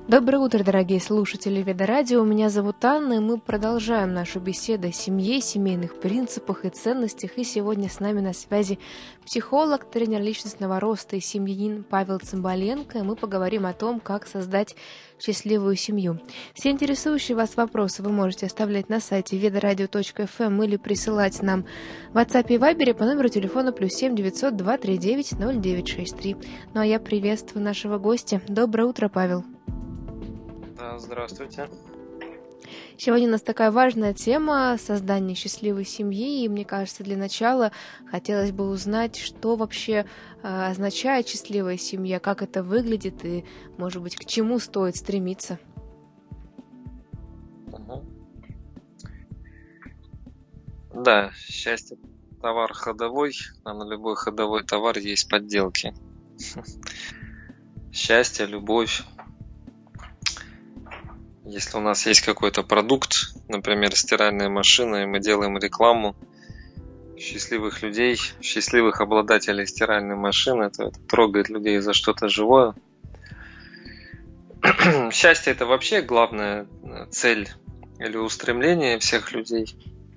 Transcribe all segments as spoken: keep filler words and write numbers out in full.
Доброе утро, дорогие слушатели Веда Радио. Меня зовут Анна, и мы продолжаем нашу беседу о семье, семейных принципах и ценностях. И сегодня с нами на связи психолог, тренер личностного роста и семьянин Павел Цымбаленко. И мы поговорим о том, как создать счастливую семью. Все интересующие вас вопросы вы можете оставлять на сайте ведарадио точка эф эм или присылать нам в WhatsApp и Viber по номеру телефона плюс семь девятьсот два три девять ноль девять шесть три. Ну а я приветствую нашего гостя. Доброе утро, Павел. Здравствуйте. Сегодня у нас такая важная тема создания счастливой семьи, и мне кажется, для начала хотелось бы узнать, что вообще э, означает счастливая семья, как это выглядит и, может быть, к чему стоит стремиться. Угу. Да, счастье – товар ходовой, а на любой ходовой товар есть подделки. Счастье, любовь. Если у нас есть какой-то продукт, например, стиральная машина, и мы делаем рекламу счастливых людей, счастливых обладателей стиральной машины, то это трогает людей за что-то живое. Счастье – это вообще главная цель или устремление всех людей.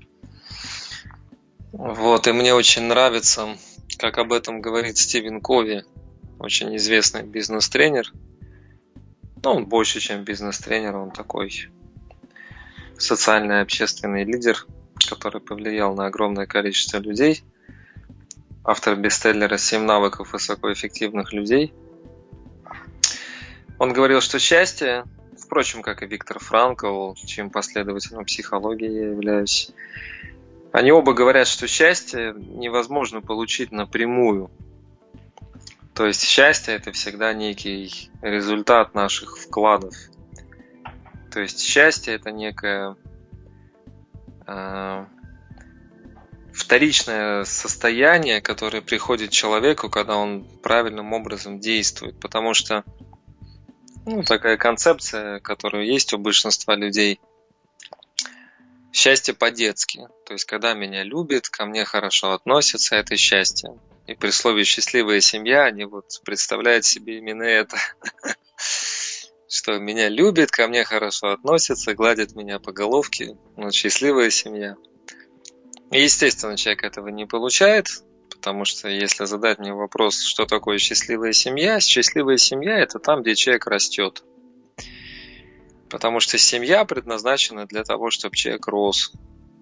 Вот, и мне очень нравится, как об этом говорит Стивен Кови, очень известный бизнес-тренер. Ну, он больше, чем бизнес-тренер, он такой социальный общественный лидер, который повлиял на огромное количество людей. Автор бестселлера «Семь навыков высокоэффективных людей». Он говорил, что счастье, впрочем, как и Виктор Франкл, чьим последователем психологии я являюсь, они оба говорят, что счастье невозможно получить напрямую. То есть счастье – это всегда некий результат наших вкладов. То есть счастье – это некое э, вторичное состояние, которое приходит человеку, когда он правильным образом действует. Потому что ну, такая концепция, которая есть у большинства людей – счастье по-детски. То есть когда меня любят, ко мне хорошо относятся – это счастье. И при слове «счастливая семья» они вот представляют себе именно это, что меня любят, ко мне хорошо относятся, гладят меня по головке, вот счастливая семья. И, естественно, человек этого не получает, потому что если задать мне вопрос, что такое счастливая семья, счастливая семья – это там, где человек растет. Потому что семья предназначена для того, чтобы человек рос.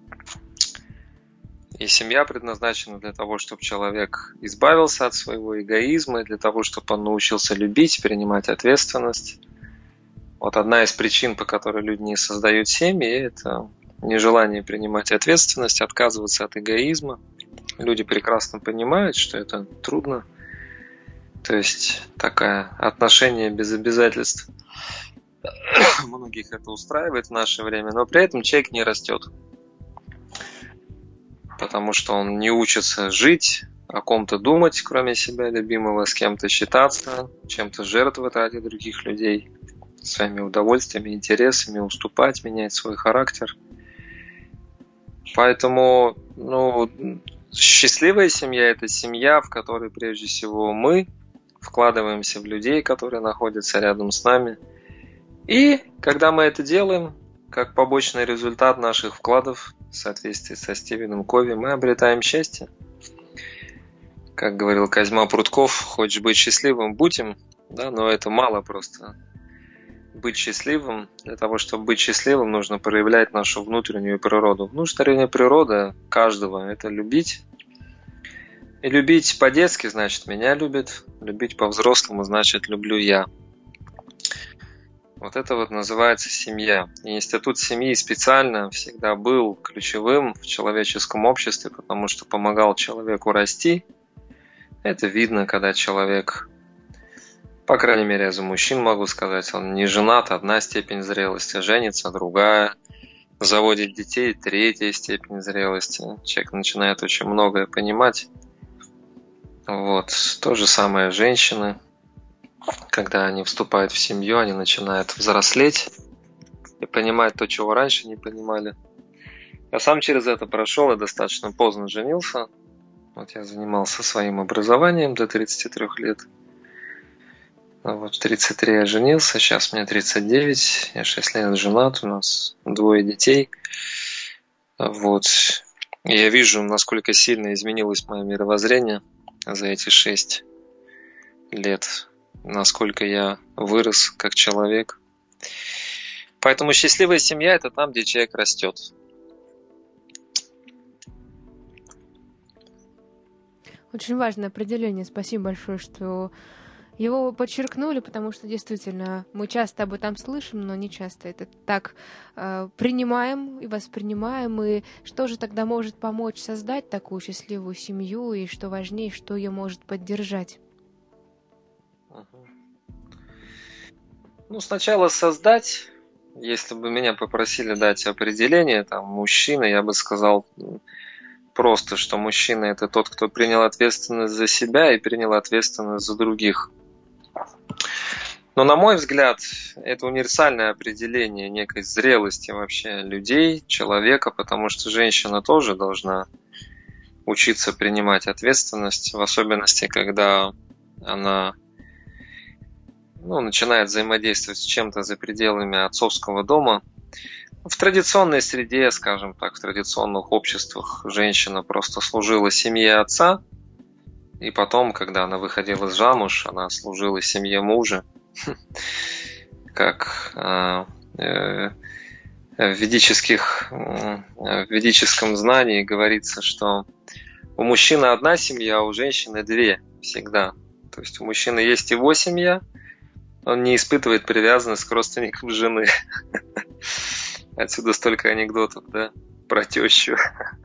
И семья предназначена для того, чтобы человек избавился от своего эгоизма, для того, чтобы он научился любить, принимать ответственность. Вот одна из причин, по которой люди не создают семьи, это нежелание принимать ответственность, отказываться от эгоизма. Люди прекрасно понимают, что это трудно. То есть такое отношение без обязательств. Многих это устраивает в наше время, но при этом человек не растет. Потому что он не учится жить, о ком-то думать, кроме себя любимого, с кем-то считаться, чем-то жертвовать ради других людей, своими удовольствиями, интересами, уступать, менять свой характер. Поэтому, ну, счастливая семья – это семья, в которой прежде всего мы вкладываемся в людей, которые находятся рядом с нами. И когда мы это делаем, как побочный результат наших вкладов, в соответствии со Стивеном Кови, мы обретаем счастье. Как говорил Козьма Прутков, хочешь быть счастливым – будь им, да, но это мало просто. Быть счастливым, для того, чтобы быть счастливым, нужно проявлять нашу внутреннюю природу. Внутренняя природа каждого – это любить. И любить по-детски значит меня любят, любить по-взрослому значит люблю я. Вот это вот называется семья. И институт семьи специально всегда был ключевым в человеческом обществе, потому что помогал человеку расти. Это видно, когда человек, по крайней мере, я за мужчин могу сказать, он не женат, одна степень зрелости, женится, другая, заводит детей, третья степень зрелости. Человек начинает очень многое понимать. Вот. То же самое женщины. Когда они вступают в семью, они начинают взрослеть и понимать то, чего раньше не понимали. Я сам через это прошел и достаточно поздно женился. Вот я занимался своим образованием до тридцати трёх лет. Вот в тридцать три я женился, сейчас мне тридцать девять, я шесть лет женат, у нас двое детей. Вот. И я вижу, насколько сильно изменилось мое мировоззрение за эти шесть лет, насколько я вырос как человек. Поэтому счастливая семья – это там, где человек растет. Очень важное определение. Спасибо большое, что его подчеркнули, потому что действительно мы часто об этом слышим, но не часто это так э, принимаем и воспринимаем. И что же тогда может помочь создать такую счастливую семью, и что важнее, что ее может поддержать? Ну, сначала создать. Если бы меня попросили дать определение, там, мужчина, я бы сказал просто, что мужчина – это тот, кто принял ответственность за себя и принял ответственность за других. Но, на мой взгляд, это универсальное определение некой зрелости вообще людей, человека, потому что женщина тоже должна учиться принимать ответственность, в особенности, когда она ну, начинает взаимодействовать с чем-то за пределами отцовского дома. В традиционной среде, скажем так, в традиционных обществах женщина просто служила семье отца, и потом, когда она выходила замуж, она служила семье мужа. Как в ведических, в ведическом знании говорится, что у мужчины одна семья, а у женщины две всегда. То есть у мужчины есть его семья, он не испытывает привязанность к родственникам жены. Отсюда столько анекдотов, да, про тещу.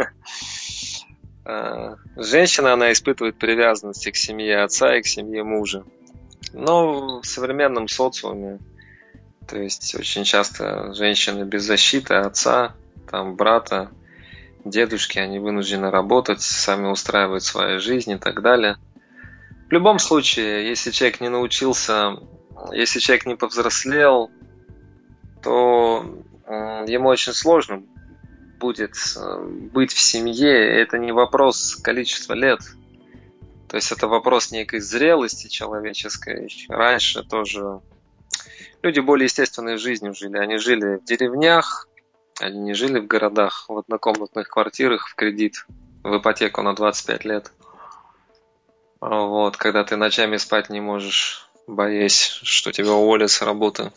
Женщина, она испытывает привязанность к семье отца и к семье мужа. Но в современном социуме, то есть очень часто женщины без защиты отца, там, брата, дедушки, они вынуждены работать, сами устраивают свою жизнь и так далее. В любом случае, если человек не научился, если человек не повзрослел, то ему очень сложно будет быть в семье. Это не вопрос количества лет. То есть это вопрос некой зрелости человеческой. Раньше тоже люди более естественной жизнью жили. Они жили в деревнях, они не жили в городах, в однокомнатных квартирах в кредит, в ипотеку на двадцать пять лет. Вот, когда ты ночами спать не можешь, боясь, что тебя уволят с работы.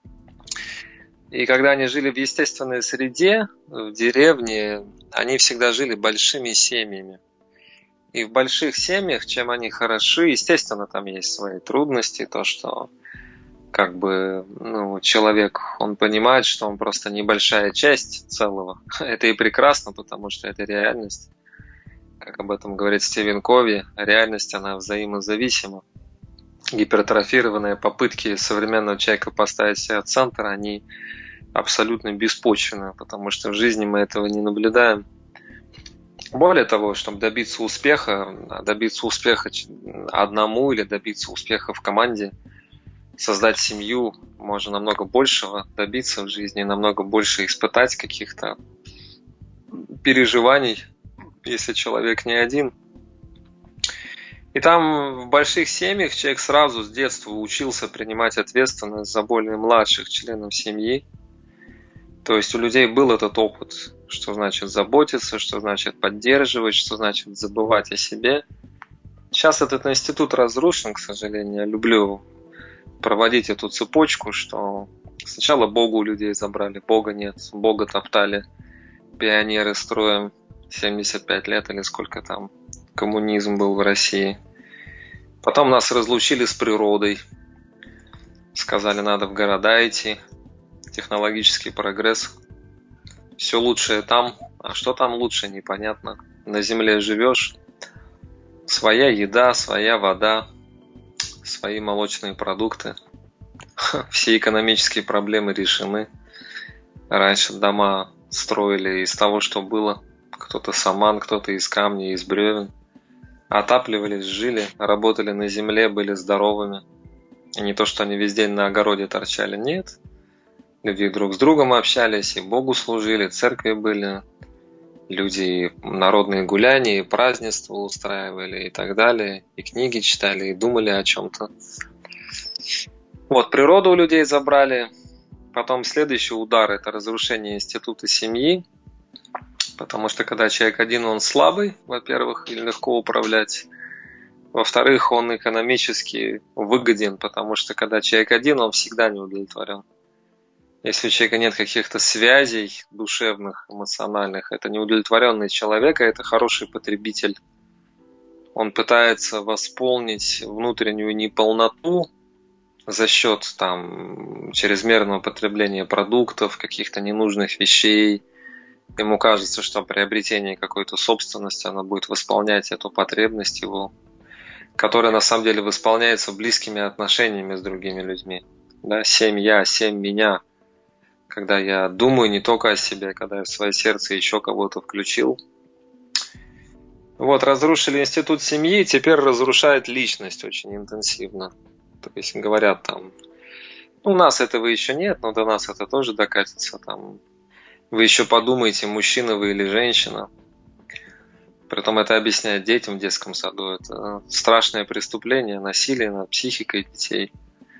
И когда они жили в естественной среде, в деревне, они всегда жили большими семьями. И в больших семьях, чем они хороши, естественно, там есть свои трудности, то, что как бы ну, человек, он понимает, что он просто небольшая часть целого. Это и прекрасно, потому что это реальность. Как об этом говорит Стивен Кови, реальность, она взаимозависима. Гипертрофированные попытки современного человека поставить себя в центр, они абсолютно беспочвенны, потому что в жизни мы этого не наблюдаем. Более того, чтобы добиться успеха, добиться успеха одному или добиться успеха в команде, создать семью, можно намного большего добиться в жизни, намного больше испытать каких-то переживаний, если человек не один. И там в больших семьях человек сразу с детства учился принимать ответственность за более младших членов семьи. То есть у людей был этот опыт, что значит заботиться, что значит поддерживать, что значит забывать о себе. Сейчас этот институт разрушен, к сожалению. Я люблю проводить эту цепочку, что сначала Бога у людей забрали, Бога нет, Бога топтали пионеры строем семьдесят пять лет или сколько там коммунизм был в России. Потом нас разлучили с природой. Сказали, надо в города идти. Технологический прогресс. Все лучшее там. А что там лучше, непонятно. На земле живешь. Своя еда, своя вода, свои молочные продукты. Все экономические проблемы решены. Раньше дома строили из того, что было. Кто-то саман, кто-то из камня, из бревен. Отапливались, жили, работали на земле, были здоровыми. И не то, что они весь день на огороде торчали. Нет. Люди друг с другом общались, и Богу служили, церкви были. Люди народные гуляния, и празднества устраивали и так далее. И книги читали, и думали о чем-то. Вот, природу у людей забрали. Потом следующий удар – это разрушение института семьи. Потому что когда человек один, он слабый, во-первых, и легко управлять. Во-вторых, он экономически выгоден, потому что когда человек один, он всегда не удовлетворен. Если у человека нет каких-то связей душевных, эмоциональных, это неудовлетворенный человек, а это хороший потребитель. Он пытается восполнить внутреннюю неполноту за счет там, чрезмерного потребления продуктов, каких-то ненужных вещей. Ему кажется, что приобретение какой-то собственности, оно будет восполнять эту потребность его, которая на самом деле восполняется близкими отношениями с другими людьми. Да? Семь я, семь меня. Когда я думаю не только о себе, когда я в свое сердце еще кого-то включил. Вот, разрушили институт семьи, теперь разрушает личность очень интенсивно. То есть говорят там, у нас этого еще нет, но до нас это тоже докатится. Там, вы еще подумаете, мужчина вы или женщина. Притом это объясняют детям в детском саду. Это страшное преступление, насилие над психикой детей.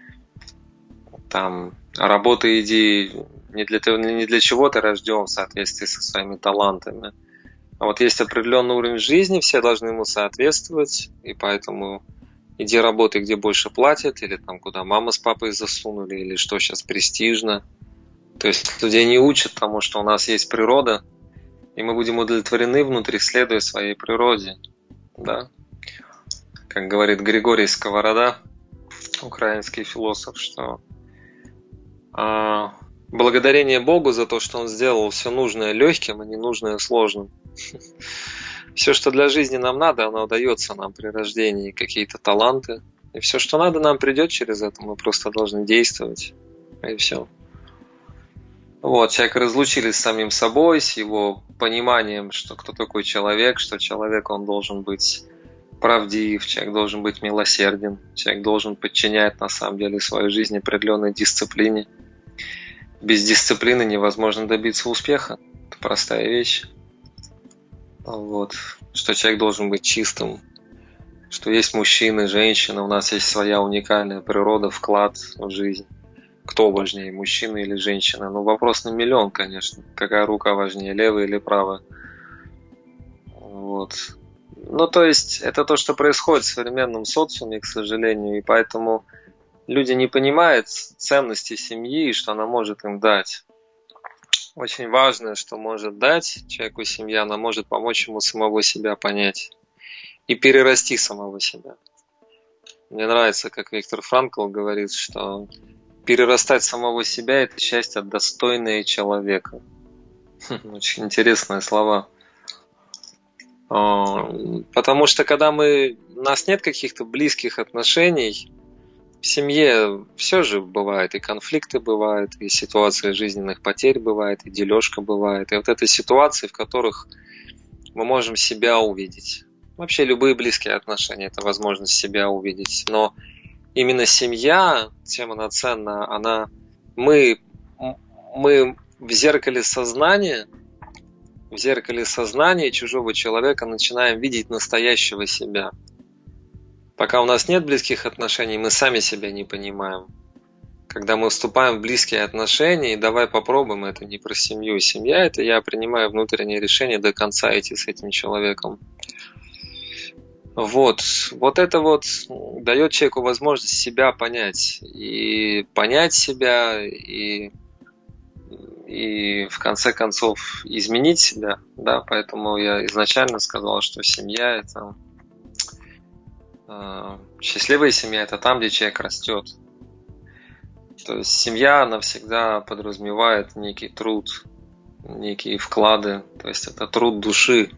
Там, работа иди не для, не для чего ты рожден в соответствии со своими талантами. А вот есть определенный уровень жизни, все должны ему соответствовать, и поэтому иди работай, где больше платят, или там, куда мама с папой засунули, или что сейчас престижно. То есть людей не учат тому, что у нас есть природа, и мы будем удовлетворены внутри, следуя своей природе. Да? Как говорит Григорий Сковорода, украинский философ, что а, благодарение Богу за то, что Он сделал все нужное легким, а не нужное сложным. Все, что для жизни нам надо, оно дается нам при рождении, какие-то таланты. И все, что надо, нам придет через это. Мы просто должны действовать. И все. Вот, человека разлучили с самим собой, с его пониманием, что кто такой человек, что человек, он должен быть правдив, человек должен быть милосерден, человек должен подчинять на самом деле свою жизнь определенной дисциплине. Без дисциплины невозможно добиться успеха. Это простая вещь. Вот. Что человек должен быть чистым, что есть мужчины, женщины, у нас есть своя уникальная природа, вклад в жизнь. Кто важнее, мужчина или женщина? Ну, вопрос на миллион, конечно. Какая рука важнее, левая или правая? Вот. Ну, то есть, это то, что происходит в современном социуме, к сожалению, и поэтому люди не понимают ценности семьи и что она может им дать. Очень важно, что может дать человеку семья, она может помочь ему самого себя понять и перерасти самого себя. Мне нравится, как Виктор Франкл говорит, что перерастать самого себя – это счастье достойное человека. Очень интересные слова. Потому что когда мы, у нас нет каких-то близких отношений, в семье все же бывает, и конфликты бывают, и ситуации жизненных потерь бывает, и дележка бывает. И вот это ситуации, в которых мы можем себя увидеть. Вообще любые близкие отношения – это возможность себя увидеть. Но именно семья, тем она ценна, она, мы, мы в зеркале сознания, в зеркале сознания чужого человека начинаем видеть настоящего себя. Пока у нас нет близких отношений, мы сами себя не понимаем. Когда мы вступаем в близкие отношения, и давай попробуем, это не про семью. Семья – это я принимаю внутреннее решение до конца идти с этим человеком. Вот, вот это вот дает человеку возможность себя понять. И понять себя, и, и в конце концов изменить себя. Да? Поэтому я изначально сказал, что семья – это… Счастливая семья – это там, где человек растет. То есть семья, она всегда подразумевает некий труд, некие вклады. То есть это труд души.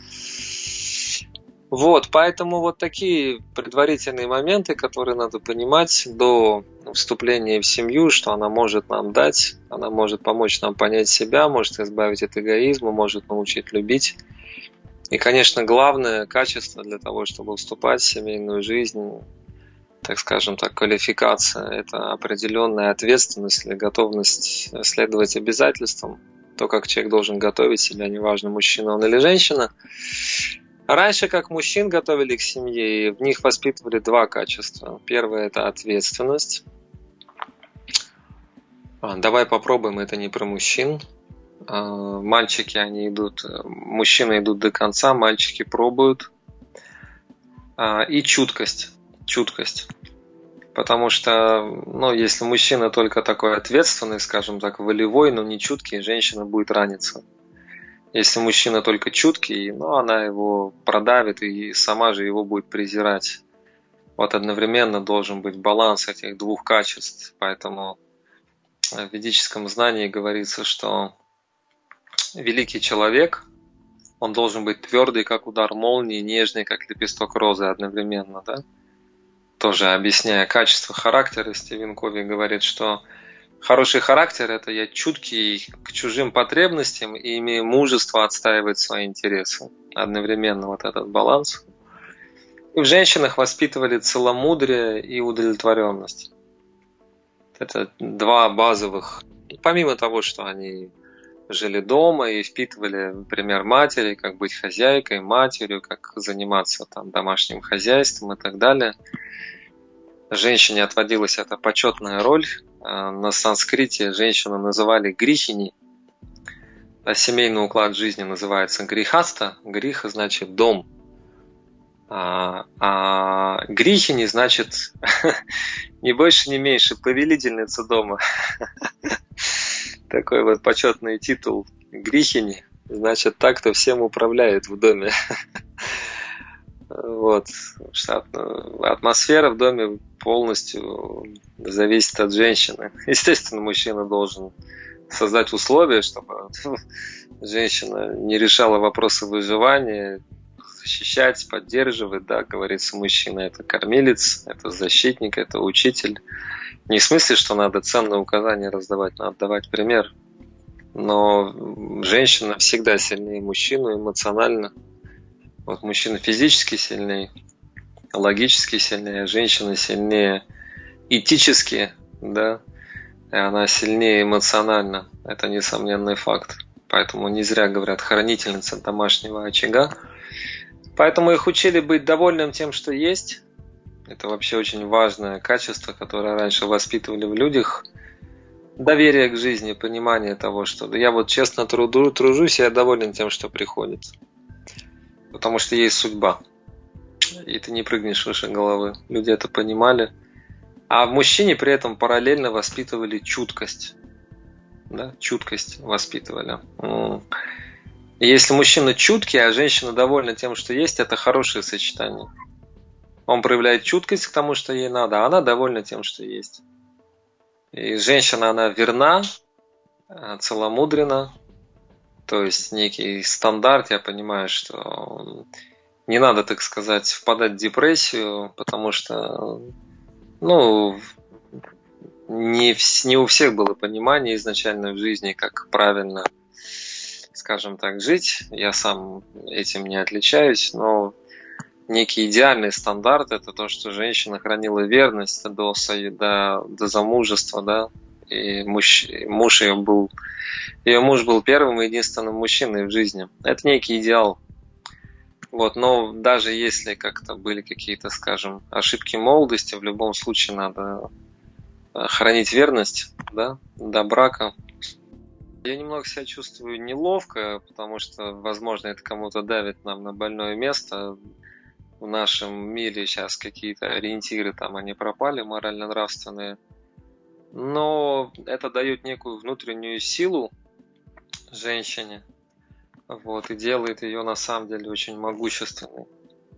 Вот, поэтому вот такие предварительные моменты, которые надо понимать до вступления в семью, что она может нам дать, она может помочь нам понять себя, может избавить от эгоизма, может научить любить. И, конечно, главное качество для того, чтобы вступать в семейную жизнь, так скажем так, квалификация, это определенная ответственность или готовность следовать обязательствам. То, как человек должен готовить себя, неважно, мужчина он или женщина. Раньше, как мужчин готовили к семье, и в них воспитывали два качества. Первое – это ответственность. Давай попробуем, это не про мужчин. Мальчики, они идут, мужчины идут до конца, мальчики пробуют. И чуткость, чуткость. Потому что, ну, если мужчина только такой ответственный, скажем так, волевой, но не чуткий, женщина будет раниться. Если мужчина только чуткий, ну, она его продавит и сама же его будет презирать. Вот одновременно должен быть баланс этих двух качеств. Поэтому в ведическом знании говорится, что великий человек, он должен быть твердый, как удар молнии, нежный, как лепесток розы одновременно, да? Тоже объясняя качество характера, Стивен Кови говорит, что хороший характер – это я чуткий к чужим потребностям и имею мужество отстаивать свои интересы. Одновременно вот этот баланс. И в женщинах воспитывали целомудрие и удовлетворенность. Это два базовых, помимо того, что они жили дома и впитывали пример матери, как быть хозяйкой, матерью, как заниматься там домашним хозяйством и так далее. Женщине отводилась эта почетная роль. На санскрите женщину называли грихини, а семейный уклад жизни называется грихаста. Гриха значит дом. А, а грихини значит не больше, не меньше повелительница дома. Такой вот почетный титул грихини. Значит, так, кто всем управляет в доме. Вот. Атмосфера в доме полностью зависит от женщины. Естественно, мужчина должен создать условия, чтобы женщина не решала вопросы выживания, защищать, поддерживать, да, говорится, мужчина это кормилец, это защитник, это учитель. Не в смысле, что надо ценные указания раздавать, надо давать пример. Но женщина всегда сильнее мужчину эмоционально. Вот мужчина физически сильнее, логически сильнее, а женщина сильнее этически, да, и она сильнее эмоционально. Это несомненный факт. Поэтому не зря говорят хранительница домашнего очага. Поэтому их учили быть довольным тем, что есть. Это вообще очень важное качество, которое раньше воспитывали в людях. Доверие к жизни, понимание того, что я вот честно труду, тружусь, и я доволен тем, что приходит. Потому что есть судьба. И ты не прыгнешь выше головы. Люди это понимали. А в мужчине при этом параллельно воспитывали чуткость. Да? Чуткость воспитывали. И если мужчина чуткий, а женщина довольна тем, что есть, это хорошее сочетание. Он проявляет чуткость к тому, что ей надо, а она довольна тем, что есть. И женщина, она верна, целомудрена, то есть некий стандарт, я понимаю, что не надо, так сказать, впадать в депрессию, потому что, ну, не, не у всех было понимание изначально в жизни, как правильно, скажем так, жить. Я сам этим не отличаюсь, но некий идеальный стандарт – это то, что женщина хранила верность до, до, до замужества, да, и муж, муж ее был, ее муж был первым и единственным мужчиной в жизни. Это некий идеал. Вот, но даже если как-то были какие-то, скажем, ошибки молодости, в любом случае надо хранить верность, да, до брака. Я немного себя чувствую неловко, потому что, возможно, это кому-то давит нам на больное место. В нашем мире сейчас какие-то ориентиры там, они пропали, морально-нравственные. Но это дает некую внутреннюю силу женщине. Вот, и делает ее на самом деле очень могущественной.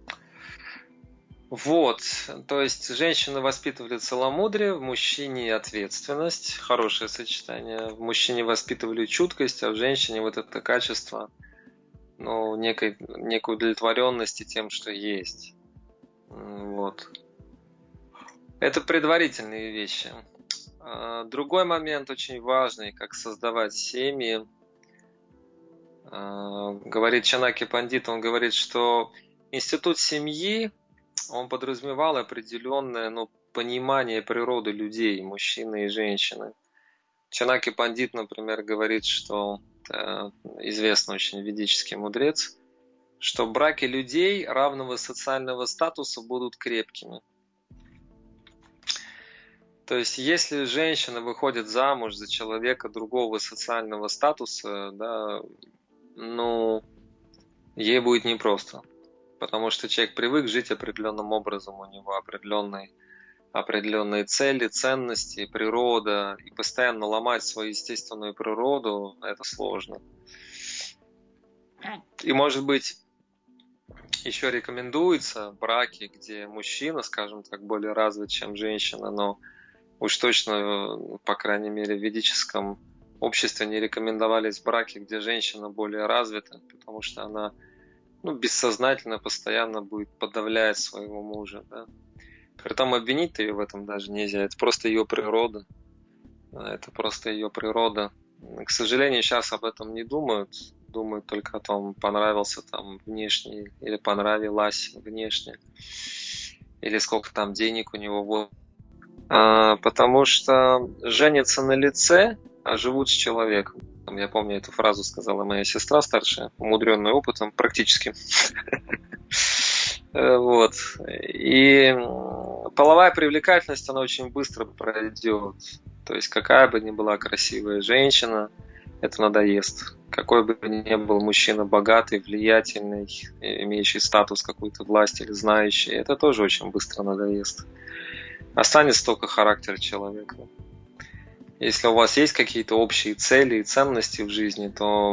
Вот, то есть женщины воспитывали целомудрие, в мужчине ответственность, хорошее сочетание. В мужчине воспитывали чуткость, а в женщине вот это качество, ну, некой, некой удовлетворенности тем, что есть. Вот. Это предварительные вещи. Другой момент очень важный, как создавать семьи. Говорит Чанаки Пандит, он говорит, что институт семьи, он подразумевал определенное, ну, понимание природы людей, мужчины и женщины. Чанаки Пандит, например, говорит, что это известный очень ведический мудрец, что браки людей равного социального статуса будут крепкими. То есть, если женщина выходит замуж за человека другого социального статуса, да, ну, ей будет непросто. Потому что человек привык жить определенным образом, у него определенные, определенные цели, ценности, природа, и постоянно ломать свою естественную природу, это сложно. И, может быть, еще рекомендуются браки, где мужчина, скажем так, более развит, чем женщина, но уж точно, по крайней мере, в ведическом обществе не рекомендовались браки, где женщина более развита, потому что она, ну, бессознательно постоянно будет подавлять своего мужа. Да? Притом обвинить ее в этом даже нельзя, это просто ее природа. Это просто ее природа. К сожалению, сейчас об этом не думают. Думают только о том, понравился там внешне или понравилась внешне, или сколько там денег у него. Вот. А, потому что женятся на лице, а живут с человеком. Я помню, эту фразу сказала моя сестра старшая, умудренная опытом практически. Вот. И половая привлекательность, она очень быстро пройдет. То есть, какая бы ни была красивая женщина, это надоест. Какой бы ни был мужчина богатый, влиятельный, имеющий статус какой-то власти или знающий, это тоже очень быстро надоест. Останется только характер человека. Если у вас есть какие-то общие цели и ценности в жизни, то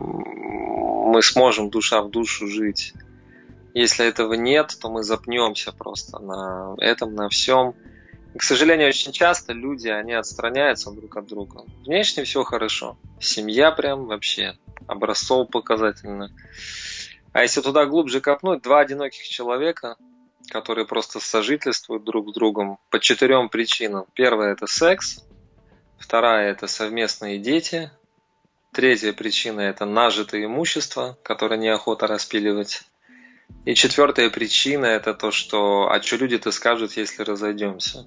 мы сможем душа в душу жить. Если этого нет, то мы запнемся просто на этом, на всем. И, к сожалению, очень часто люди, они отстраняются друг от друга. Внешне все хорошо. Семья прям вообще образцово показательно. А если туда глубже копнуть, два одиноких человека, которые просто сожительствуют друг с другом по четырем причинам. Первая – это секс. Вторая – это совместные дети. Третья причина – это нажитое имущество, которое неохота распиливать. И четвертая причина – это то, что «а что люди-то скажут, если разойдемся?»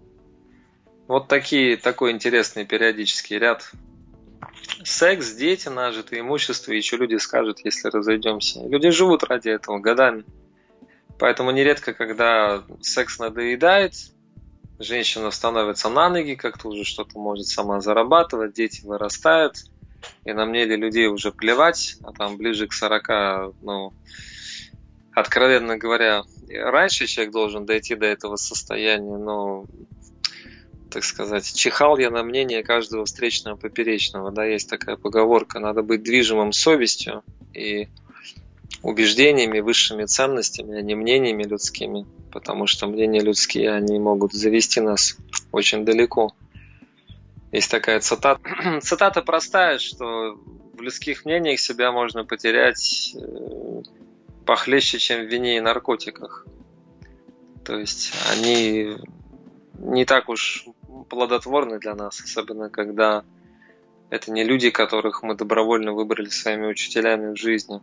Вот такие, такой интересный периодический ряд. Секс, дети, нажитое имущество, и что люди скажут, если разойдемся. Люди живут ради этого годами. Поэтому нередко, когда секс надоедает, женщина становится на ноги, как-то уже что-то может сама зарабатывать, дети вырастают, и на мнение людей уже плевать, а там ближе к сорока, ну, откровенно говоря, раньше человек должен дойти до этого состояния, но, так сказать, чихал я на мнение каждого встречного поперечного, да, есть такая поговорка, надо быть движимым совестью и убеждениями, высшими ценностями, а не мнениями людскими, потому что мнения людские, они могут завести нас очень далеко. Есть такая цитата. Цитата простая, что в людских мнениях себя можно потерять похлеще, чем в вине и наркотиках. То есть они не так уж плодотворны для нас, особенно когда это не люди, которых мы добровольно выбрали своими учителями в жизни.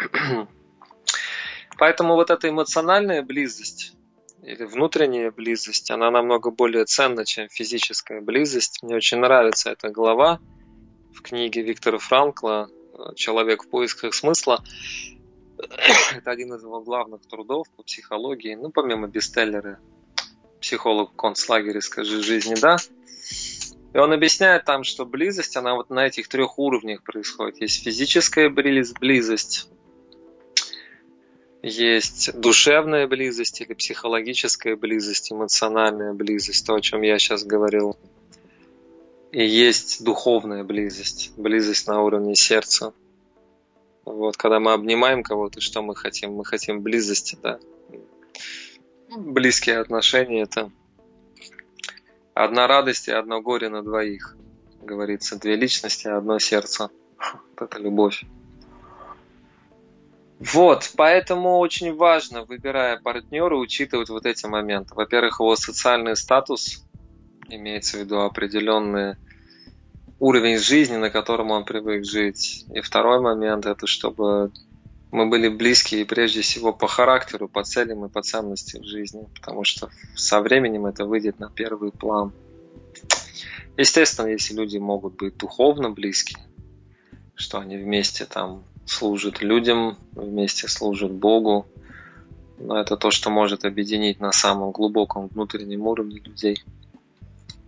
Поэтому вот эта эмоциональная близость или внутренняя близость, она намного более ценна, чем физическая близость. Мне очень нравится эта глава в книге Виктора Франкла «Человек в поисках смысла». Это один из его главных трудов по психологии. Ну, помимо бестселлера «Психолог в концлагере. Скажи жизни да». И он объясняет там, что близость, она вот на этих трех уровнях происходит. Есть физическая близость, есть душевная близость или психологическая близость, эмоциональная близость, то, о чем я сейчас говорил. И есть духовная близость, близость на уровне сердца. Вот, когда мы обнимаем кого-то, что мы хотим? Мы хотим близости, да. Близкие отношения – это одна радость и одно горе на двоих. Говорится, две личности, одно сердце. Вот это любовь. Вот, поэтому очень важно, выбирая партнера, учитывать вот эти моменты. Во-первых, его социальный статус, имеется в виду определенный уровень жизни, на котором он привык жить. И второй момент – это чтобы мы были близкие прежде всего по характеру, по целям и по ценностям в жизни, потому что со временем это выйдет на первый план. Естественно, если люди могут быть духовно близки, что они вместе там служат людям, вместе служат Богу, но это то, что может объединить на самом глубоком внутреннем уровне людей.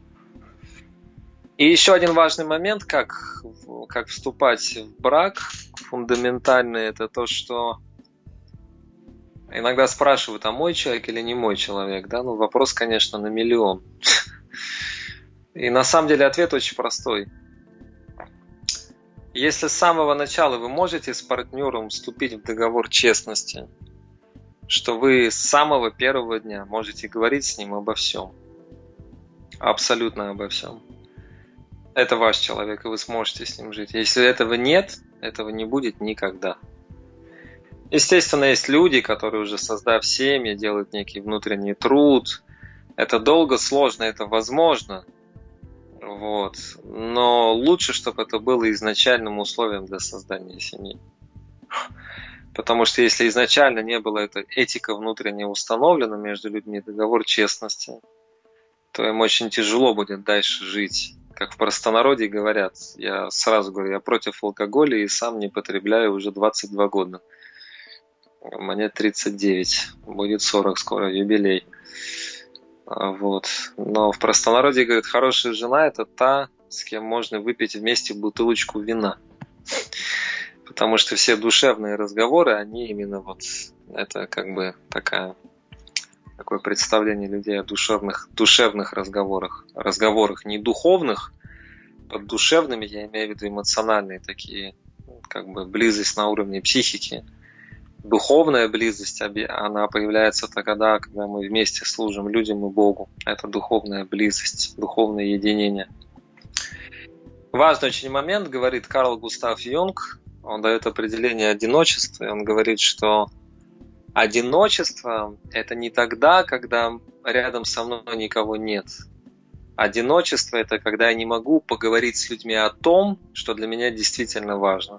И еще один важный момент, как, как вступать в брак, фундаментальный, это то, что иногда спрашивают, а мой человек или не мой человек, да? Ну, вопрос, конечно, на миллион. И на самом деле ответ очень простой. Если с самого начала вы можете с партнером вступить в договор честности, что вы с самого первого дня можете говорить с ним обо всем, абсолютно обо всем, это ваш человек, и вы сможете с ним жить. Если этого нет, этого не будет никогда. Естественно, есть люди, которые уже создав семьи, делают некий внутренний труд. Это долго, сложно, это возможно. Вот. Но лучше, чтобы это было изначальным условием для создания семьи. Потому что если изначально не было эта этика внутренне установлена между людьми, договор честности, то им очень тяжело будет дальше жить. Как в простонародье говорят, я сразу говорю, я против алкоголя и сам не потребляю уже двадцать два года. Мне тридцать девять, будет сорок скоро, юбилей. Вот. Но в простонародье говорят, хорошая жена это та, с кем можно выпить вместе бутылочку вина. Потому что все душевные разговоры, они именно вот, это как бы такая, такое представление людей о душевных, душевных разговорах. Разговорах не духовных, под душевными я имею в виду эмоциональные такие, как бы близость на уровне психики. Духовная близость, она появляется тогда, когда мы вместе служим людям и Богу. Это духовная близость, духовное единение. Важный очень момент, говорит Карл Густав Юнг, он дает определение одиночества, и он говорит, что одиночество – это не тогда, когда рядом со мной никого нет. Одиночество – это когда я не могу поговорить с людьми о том, что для меня действительно важно.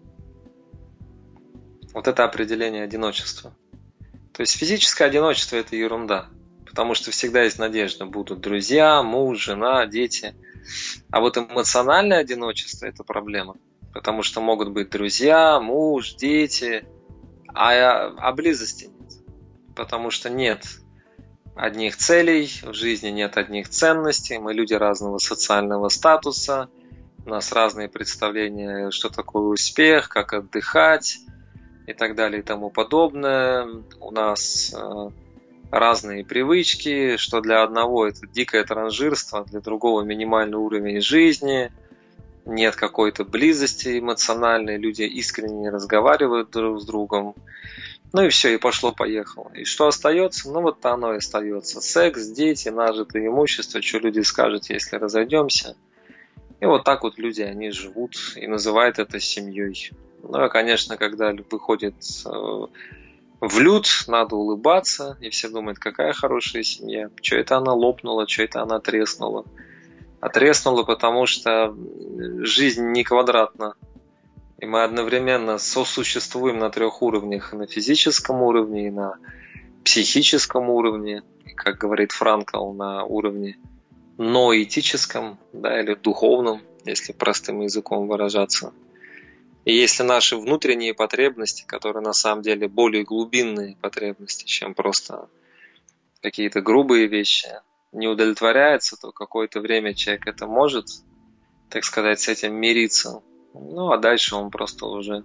Вот это определение одиночества. То есть физическое одиночество – это ерунда, потому что всегда есть надежда. Будут друзья, муж, жена, дети. А вот эмоциональное одиночество – это проблема, потому что могут быть друзья, муж, дети, а, а близости нет. Потому что нет одних целей, в жизни нет одних ценностей, мы люди разного социального статуса, у нас разные представления, что такое успех, как отдыхать, и так далее и тому подобное. У нас э, разные привычки, что для одного это дикое транжирство, для другого минимальный уровень жизни, нет какой-то близости эмоциональной, люди искренне не разговаривают друг с другом. Ну и все, и пошло-поехало. И что остается? Ну вот оно и остается. Секс, дети, нажитое имущество, что люди скажут, если разойдемся. И вот так вот люди, они живут и называют это семьей. Ну, а, конечно, когда выходит э, в люд, надо улыбаться, и все думают, какая хорошая семья. Что это она лопнула, что это она треснула. А треснула, потому что жизнь не квадратна. И мы одновременно сосуществуем на трех уровнях. И на физическом уровне, и на психическом уровне. И, как говорит Франкл, на уровне ноэтическом, да, или духовном, если простым языком выражаться. И если наши внутренние потребности, которые на самом деле более глубинные потребности, чем просто какие-то грубые вещи, не удовлетворяются, то какое-то время человек это может, так сказать, с этим мириться. Ну, а дальше он просто уже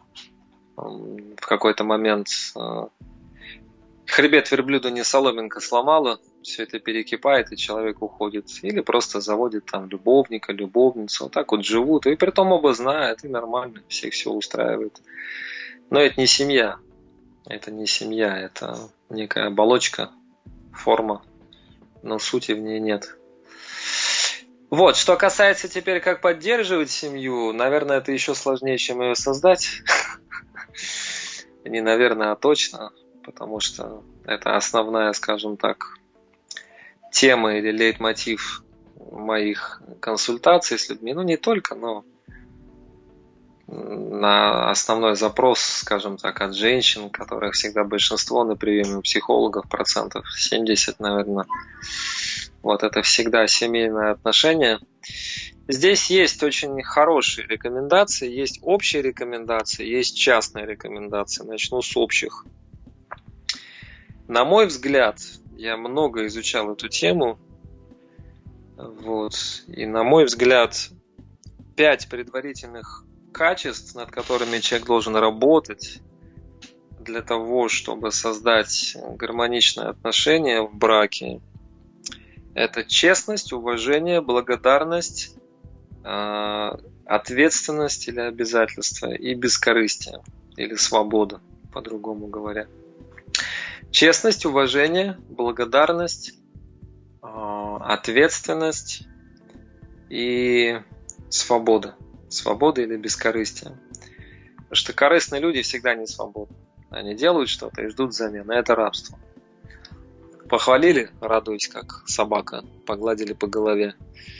в какой-то момент хребет верблюда не соломинка сломала, все это перекипает, и человек уходит. Или просто заводит там любовника, любовницу. Вот так вот живут. И притом оба знают, и нормально, всех все устраивает. Но это не семья. Это не семья, это некая оболочка, форма. Но сути в ней нет. Вот, что касается теперь, как поддерживать семью, наверное, это еще сложнее, чем ее создать. Не наверное, а точно. Потому что это основная, скажем так, тема или лейтмотив моих консультаций с людьми. Ну, не только, но на основной запрос, скажем так, от женщин, которых всегда большинство на приеме у психологов, процентов семьдесят, наверное. Вот это всегда семейные отношения. Здесь есть очень хорошие рекомендации, есть общие рекомендации, есть частные рекомендации. Начну с общих. На мой взгляд, я много изучал эту тему, Вот. И, на мой взгляд, пять предварительных качеств, над которыми человек должен работать для того, чтобы создать гармоничные отношения в браке, это честность, уважение, благодарность, ответственность или обязательство и бескорыстие, или свобода, по-другому говоря. Честность, уважение, благодарность, ответственность и свобода. Свобода или бескорыстие. Потому что корыстные люди всегда не свободны. Они делают что-то и ждут замены. Это рабство. Похвалили, радуясь, как собака, погладили по голове.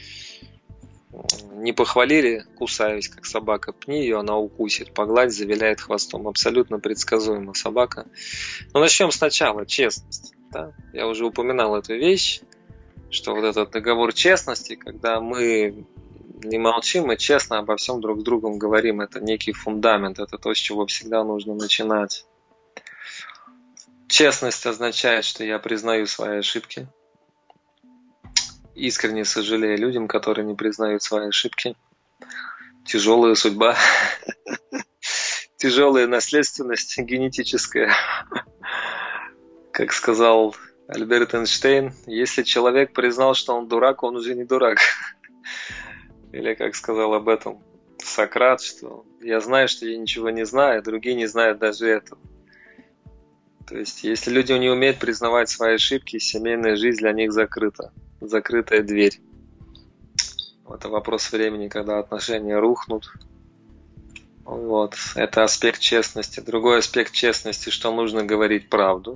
Не похвалили, кусаюсь, как собака. Пни ее, она укусит. Погладь, завиляет хвостом. Абсолютно предсказуема собака. Но начнем сначала. Честность. Да? Я уже упоминал эту вещь, что вот этот договор честности, когда мы не молчим, мы честно обо всем друг с другом говорим. Это некий фундамент. Это то, с чего всегда нужно начинать. Честность означает, что я признаю свои ошибки. Искренне сожалею людям, которые не признают свои ошибки. Тяжелая судьба. Тяжелая наследственность генетическая. Как сказал Альберт Эйнштейн, если человек признал, что он дурак, он уже не дурак. Или как сказал об этом Сократ, что я знаю, что я ничего не знаю, а другие не знают даже этого. То есть, если люди не умеют признавать свои ошибки, семейная жизнь для них закрыта. Закрытая дверь. Это вопрос времени, когда отношения рухнут. Вот. Это аспект честности. Другой аспект честности, что нужно говорить правду,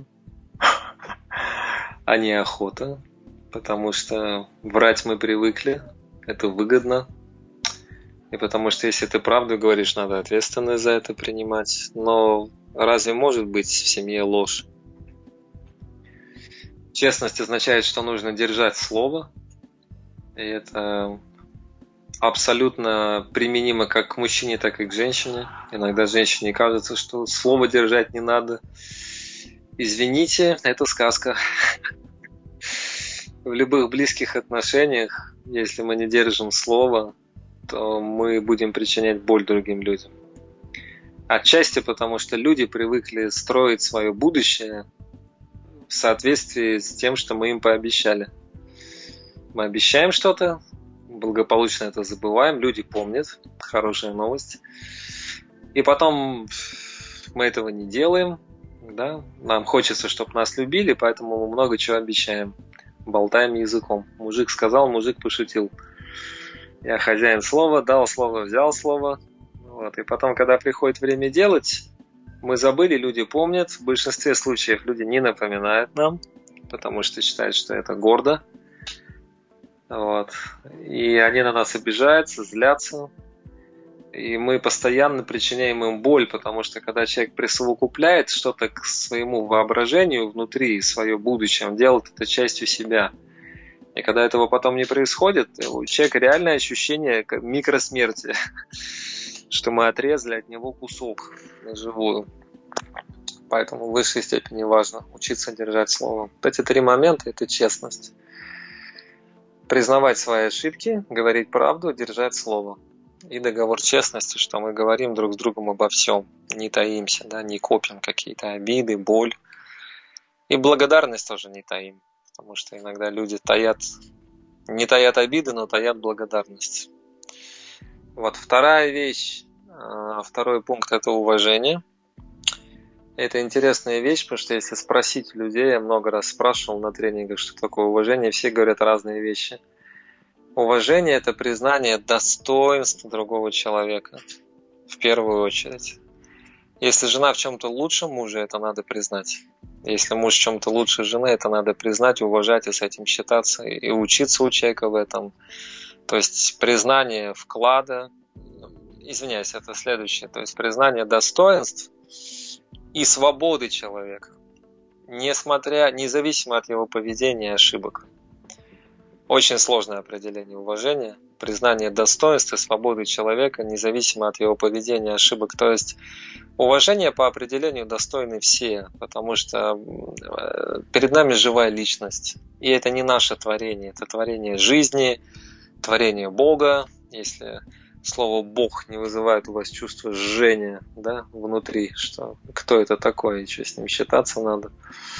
а не охота. Потому что врать мы привыкли. Это выгодно. И потому что если ты правду говоришь, надо ответственность за это принимать. Но разве может быть в семье ложь? Честность означает, что нужно держать слово. И это абсолютно применимо как к мужчине, так и к женщине. Иногда женщине кажется, что слово держать не надо. Извините, это сказка. В любых близких отношениях, если мы не держим слово, то мы будем причинять боль другим людям. Отчасти потому, что люди привыкли строить свое будущее в соответствии с тем, что мы им пообещали. Мы обещаем что-то, благополучно это забываем, люди помнят, хорошая новость. И потом мы этого не делаем, да? Нам хочется, чтобы нас любили, поэтому мы много чего обещаем, болтаем языком. Мужик сказал, мужик пошутил. Я хозяин слова, дал слово, взял слово. Вот. И потом, когда приходит время делать, мы забыли, люди помнят. В большинстве случаев люди не напоминают нам, потому что считают, что это гордо. Вот. И они на нас обижаются, злятся. И мы постоянно причиняем им боль, потому что когда человек присовокупляет что-то к своему воображению внутри, свое будущее, он делает это частью себя. И когда этого потом не происходит, у человека реальное ощущение микросмерти, что мы отрезали от него кусок на живую. Поэтому в высшей степени важно учиться держать слово. Вот эти три момента – это честность. Признавать свои ошибки, говорить правду, держать слово. И договор честности, что мы говорим друг с другом обо всем. Не таимся, да, не копим какие-то обиды, боль. И благодарность тоже не таим. Потому что иногда люди таят, не таят обиды, но таят благодарность. Вот вторая вещь, второй пункт – это уважение. Это интересная вещь, потому что если спросить людей, я много раз спрашивал на тренингах, что такое уважение, все говорят разные вещи. Уважение – это признание достоинства другого человека, в первую очередь. Если жена в чем-то лучше мужа, это надо признать. Если муж в чем-то лучше жены, это надо признать, уважать и с этим считаться, и учиться у человека в этом. То есть признание вклада, извиняюсь, это следующее, то есть признание достоинств и свободы человека, несмотря, независимо от его поведения и ошибок. Очень сложное определение уважения. Признание достоинства и свободы человека, независимо от его поведения и ошибок. То есть уважение по определению достойны все, потому что перед нами живая личность. И это не наше творение, это творение жизни, творение Бога. Если слово «Бог» не вызывает у вас чувство жжения, да, внутри, что кто это такой и что с ним считаться надо.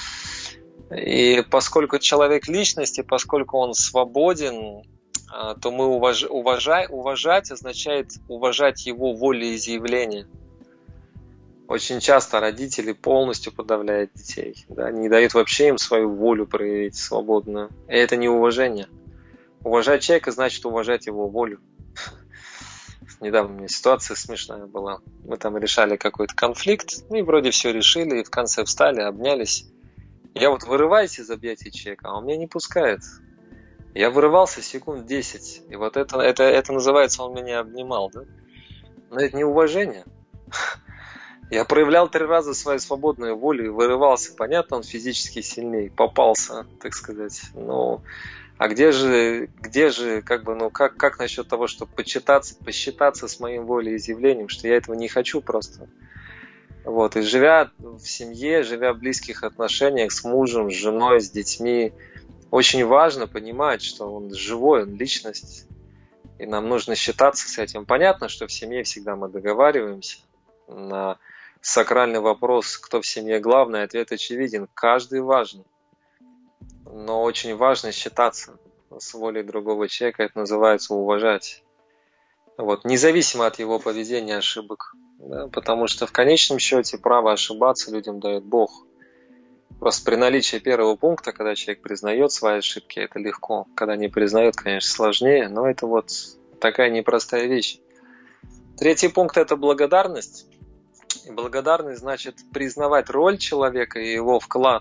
И поскольку человек личность, и поскольку он свободен, то мы уваж... уважать, уважать означает уважать его волеизъявление. Очень часто родители полностью подавляют детей, да, не дают вообще им свою волю проявить свободную. И это не уважение. Уважать человека значит уважать его волю. Недавно у меня ситуация смешная была. Мы там решали какой-то конфликт, и вроде все решили, и в конце встали, обнялись. Я вот вырываюсь из объятий человека, а он меня не пускает. Я вырывался секунд десять, и вот это, это, это называется, он меня обнимал, да? Но это не уважение. Я проявлял три раза свою свободную волю и вырывался. Понятно, он физически сильнее, попался, так сказать. Ну, а где же, где же, как бы, ну, как, как насчет того, чтобы почитаться, посчитаться с моим волеизъявлением, что я этого не хочу просто. Вот, и живя в семье, живя в близких отношениях с мужем, с женой, с детьми, очень важно понимать, что он живой, он личность, и нам нужно считаться с этим. Понятно, что в семье всегда мы договариваемся. На сакральный вопрос, кто в семье главный, ответ очевиден. Каждый важен. Но очень важно считаться с волей другого человека. Это называется уважать. Вот, независимо от его поведения, ошибок. Да, потому что в конечном счете право ошибаться людям дает Бог. Просто при наличии первого пункта, когда человек признает свои ошибки, это легко. Когда не признает, конечно, сложнее, но это вот такая непростая вещь. Третий пункт – это благодарность. И благодарность значит признавать роль человека и его вклад.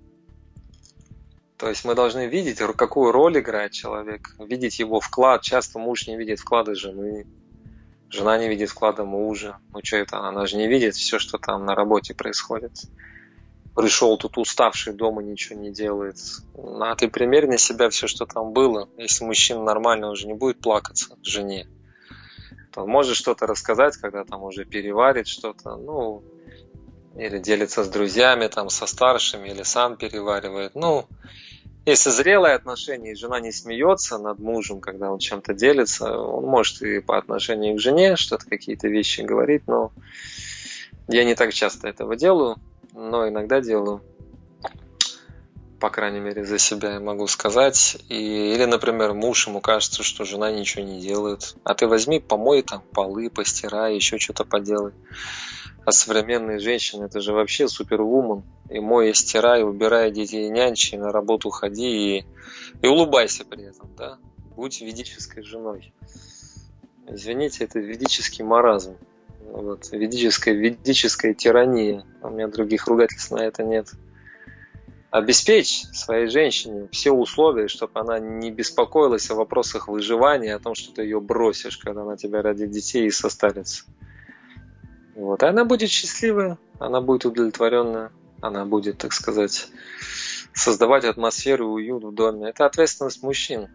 То есть мы должны видеть, какую роль играет человек, видеть его вклад. Часто муж не видит вклада жены, жена не видит вклада мужа. Ну что это, она же не видит все, что там на работе происходит. Пришел тут уставший дома, ничего не делает. А ты примерь на себя все, что там было. Если мужчина нормально уже не будет плакаться жене, то может что-то рассказать, когда там уже переварит что-то, ну, или делится с друзьями, там, со старшими, или сам переваривает. Ну, если зрелые отношения, и жена не смеется над мужем, когда он чем-то делится, он может и по отношению к жене что-то, какие-то вещи говорить, но я не так часто этого делаю, но иногда делаю. По крайней мере, за себя я могу сказать. И, или, например, муж, ему кажется, что жена ничего не делает. А ты возьми, помой там полы, постирай, еще что-то поделай. А современные женщины, это же вообще супервумен. И мой, и стирай, убирай детей, нянчи, на работу ходи и, и улыбайся при этом, да? Будь ведической женой. Извините, это ведический маразм. Вот, ведическая, ведическая тирания. У меня других ругательств на это нет. Обеспечь своей женщине все условия, чтобы она не беспокоилась о вопросах выживания, о том, что ты ее бросишь, когда она тебя родит детей и состарится. Вот. И она будет счастливая, она будет удовлетворенная, она будет, так сказать, создавать атмосферу и уют в доме. Это ответственность мужчин.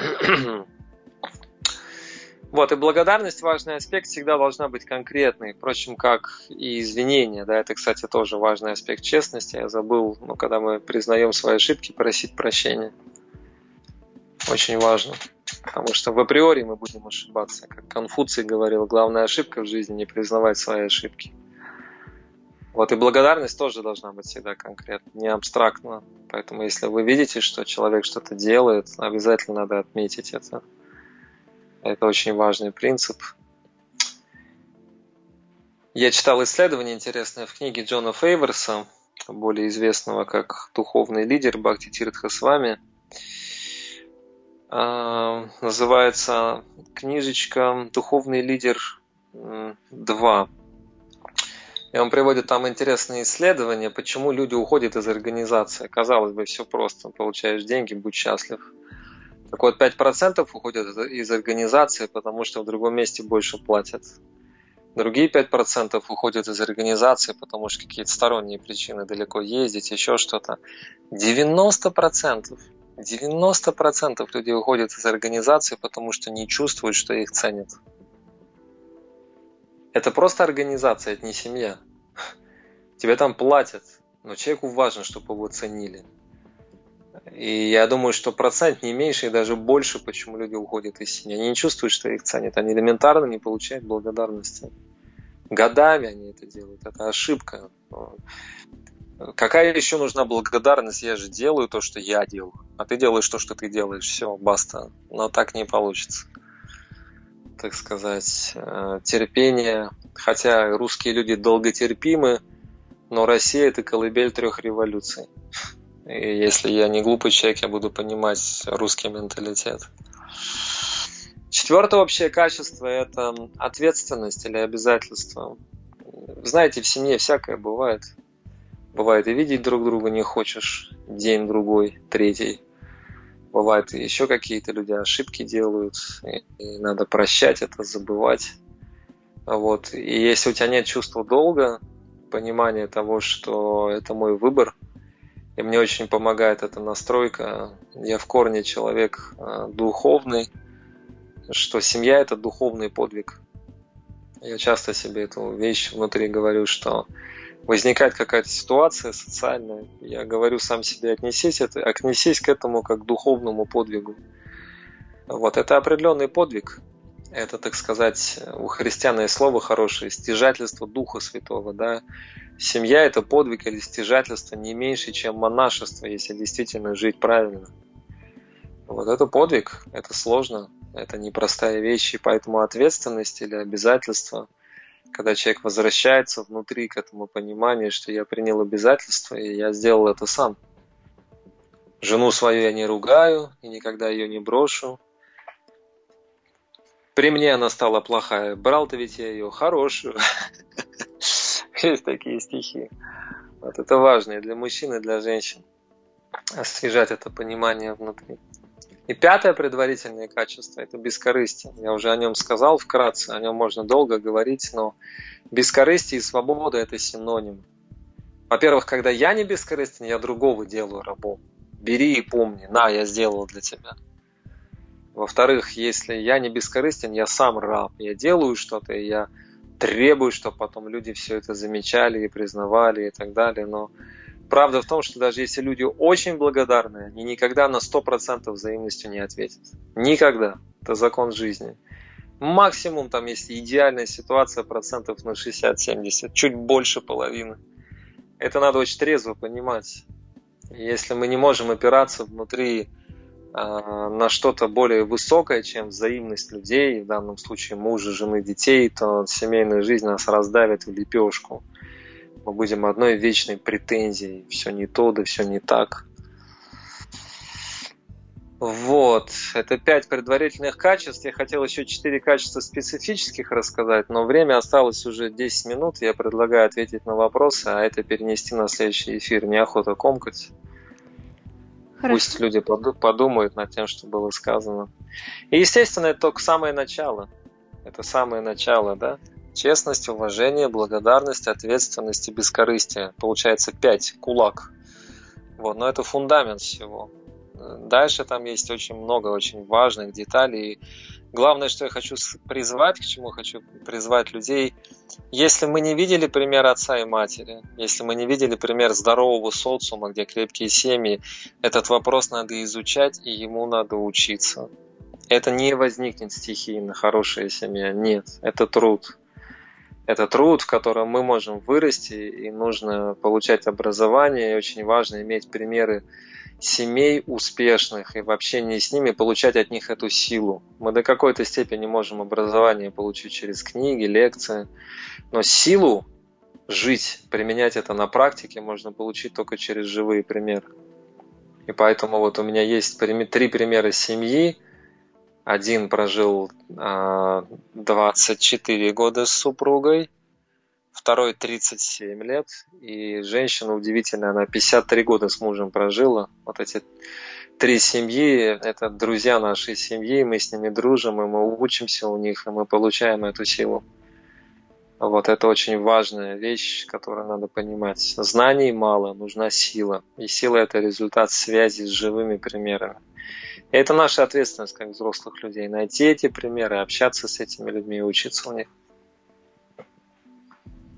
Вот, и благодарность, важный аспект, всегда должна быть конкретной, впрочем, как и извинения, да, это, кстати, тоже важный аспект честности, я забыл, ну, когда мы признаем свои ошибки, просить прощения, очень важно, потому что в априори мы будем ошибаться, как Конфуций говорил, главная ошибка в жизни – не признавать свои ошибки. Вот, и благодарность тоже должна быть всегда конкретна, не абстрактно, поэтому если вы видите, что человек что-то делает, обязательно надо отметить это. Это очень важный принцип. Я читал исследование интересное в книге Джона Фейверса, более известного как духовный лидер Бхакти Тиртха Свами. Называется книжечка «Духовный лидер два». И он приводит там интересные исследования, почему люди уходят из организации. Казалось бы, все просто. Получаешь деньги, будь счастлив. Так вот, пять процентов уходят из организации, потому что в другом месте больше платят. Другие пять процентов уходят из организации, потому что какие-то сторонние причины, далеко ездить, еще что-то. девяносто процентов, девяносто процентов людей уходят из организации, потому что не чувствуют, что их ценят. Это просто организация, это не семья. Тебе там платят, но человеку важно, чтобы его ценили. И я думаю, что процент не меньше и даже больше, почему люди уходят из семьи. Они не чувствуют, что их ценят. Они элементарно не получают благодарности. Годами они это делают. Это ошибка. Какая еще нужна благодарность? Я же делаю то, что я делаю. А ты делаешь то, что ты делаешь. Все, баста. Но так не получится. Так сказать, терпение. Хотя русские люди долготерпимы, но Россия – это колыбель трех революций. И если я не глупый человек, я буду понимать русский менталитет. Четвертое общее качество – это ответственность или обязательство. Знаете, в семье всякое бывает. Бывает и видеть друг друга не хочешь день, другой, третий. Бывает и еще какие-то люди ошибки делают, и надо прощать это, забывать. Вот. И если у тебя нет чувства долга, понимания того, что это мой выбор, и мне очень помогает эта настройка. Я в корне человек духовный, что семья – это духовный подвиг. Я часто себе эту вещь внутри говорю, что возникает какая-то ситуация социальная, я говорю сам себе, отнесись, это, отнесись к этому как к духовному подвигу. Вот, это определенный подвиг. Это, так сказать, у христиан есть слово хорошее – стяжательство Духа Святого, да. Семья – это подвиг или стяжательство не меньше, чем монашество, если действительно жить правильно. Вот это подвиг, это сложно, это непростая вещь, и поэтому ответственность или обязательство, когда человек возвращается внутри к этому пониманию, что я принял обязательство, и я сделал это сам. Жену свою я не ругаю, и никогда ее не брошу. При мне она стала плохая, брал-то ведь я ее хорошую. Есть такие стихи. Вот это важно и для мужчин, и для женщин. Освежать это понимание внутри. И пятое предварительное качество – это бескорыстие. Я уже о нем сказал вкратце, о нем можно долго говорить, но бескорыстие и свобода – это синоним. Во-первых, когда я не бескорыстен, я другого делаю рабом. Бери и помни, на, я сделал для тебя. Во-вторых, если я не бескорыстен, я сам раб. Я делаю что-то, и я требую, чтобы потом люди все это замечали и признавали и так далее. Но правда в том, что даже если люди очень благодарны, они никогда на сто процентов взаимностью не ответят. Никогда. Это закон жизни. Максимум, там, если идеальная ситуация, процентов на шестьдесят-семьдесят, чуть больше половины. Это надо очень трезво понимать. Если мы не можем опираться внутри на что-то более высокое, чем взаимность людей, в данном случае мужа, жены, детей, то семейная жизнь нас раздавит в лепешку. Мы будем одной вечной претензией. Все не то, да все не так. Вот. Это пять предварительных качеств. Я хотел еще четыре качества специфических рассказать, но время осталось уже десять минут. Я предлагаю ответить на вопросы, а это перенести на следующий эфир. Неохота комкать. Хорошо. Пусть люди подумают над тем, что было сказано. И, естественно, это только самое начало. Это самое начало, да? Честность, уважение, благодарность, ответственность и бескорыстие. Получается пять, кулак. Вот, но это фундамент всего. Дальше там есть очень много очень важных деталей. И главное, что я хочу призвать, к чему хочу призвать людей, если мы не видели пример отца и матери, если мы не видели пример здорового социума, где крепкие семьи, этот вопрос надо изучать, и ему надо учиться. Это не возникнет стихийно, хорошая семья. Нет, это труд. Это труд, в котором мы можем вырасти, и нужно получать образование, и очень важно иметь примеры семей успешных и в общении с ними получать от них эту силу. Мы до какой-то степени можем образование получить через книги, лекции, но силу жить, применять это на практике можно получить только через живые примеры. И поэтому вот у меня есть три примера семьи. Один прожил двадцать четыре года с супругой, второй тридцать семь лет, и женщина удивительная, она пятьдесят три года с мужем прожила. Вот эти три семьи, это друзья нашей семьи, мы с ними дружим, и мы учимся у них, и мы получаем эту силу. Вот это очень важная вещь, которую надо понимать. Знаний мало, нужна сила. И сила – это результат связи с живыми примерами. И это наша ответственность, как взрослых людей, найти эти примеры, общаться с этими людьми и учиться у них.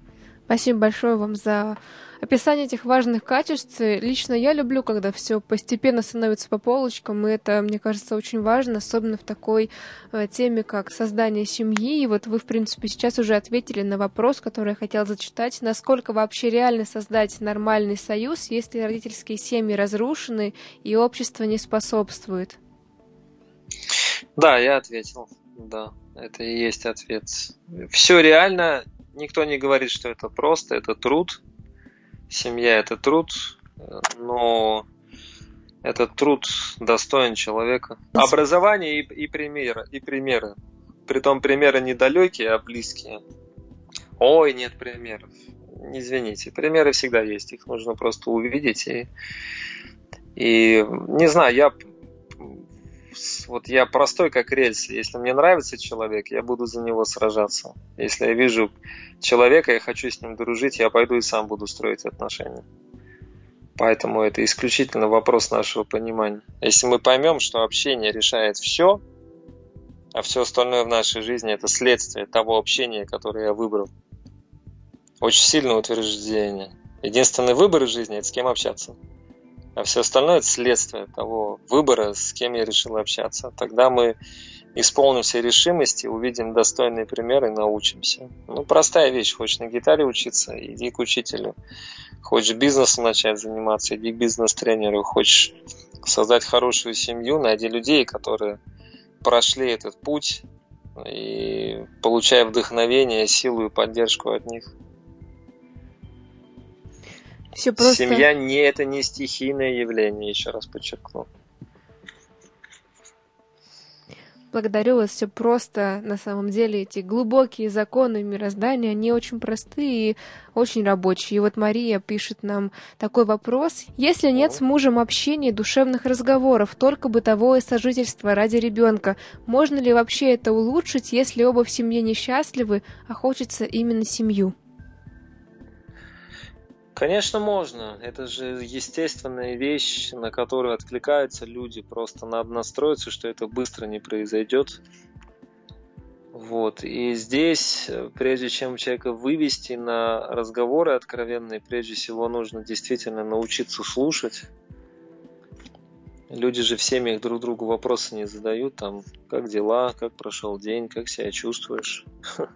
Спасибо большое вам за описание этих важных качеств. Лично я люблю, когда все постепенно становится по полочкам, и это, мне кажется, очень важно, особенно в такой э, теме, как создание семьи. И вот вы, в принципе, сейчас уже ответили на вопрос, который я хотела зачитать. Насколько вообще реально создать нормальный союз, если родительские семьи разрушены и общество не способствует? Да, я ответил. Да, это и есть ответ. Все реально. Никто не говорит, что это просто, это труд. Семья – это труд, но этот труд достоин человека. Образование и, и примеры, и примеры. Притом примеры недалекие, а близкие. Ой, нет примеров. Извините, примеры всегда есть, их нужно просто увидеть. И, и не знаю, я... Вот я простой как рельс. Если мне нравится человек, я буду за него сражаться. Если я вижу человека, я хочу с ним дружить, я пойду и сам буду строить отношения. Поэтому это исключительно вопрос нашего понимания. Если мы поймем, что общение решает все, а все остальное в нашей жизни это следствие того общения, которое я выбрал. Очень сильное утверждение. Единственный выбор в жизни – это с кем общаться. А все остальное – это следствие того выбора, с кем я решил общаться. Тогда мы исполнимся решимости, увидим достойные примеры и научимся. Ну, простая вещь. Хочешь на гитаре учиться – иди к учителю. Хочешь бизнесом начать заниматься – иди к бизнес-тренеру. Хочешь создать хорошую семью – найди людей, которые прошли этот путь, и получай вдохновение, силу и поддержку от них. Все просто... Семья не это не стихийное явление, еще раз подчеркну. Благодарю вас, все просто. На самом деле эти глубокие законы мироздания, они очень простые и очень рабочие. И вот Мария пишет нам такой вопрос. Если нет с мужем общения и душевных разговоров, только бытовое сожительство ради ребенка, можно ли вообще это улучшить, если оба в семье несчастливы, а хочется именно семью? Конечно, можно. Это же естественная вещь, на которую откликаются люди. Просто надо настроиться, что это быстро не произойдет. Вот. И здесь, прежде чем человека вывести на разговоры откровенные, прежде всего нужно действительно научиться слушать. Люди же в семьях друг другу вопросы не задают. Там, как дела, как прошел день, как себя чувствуешь.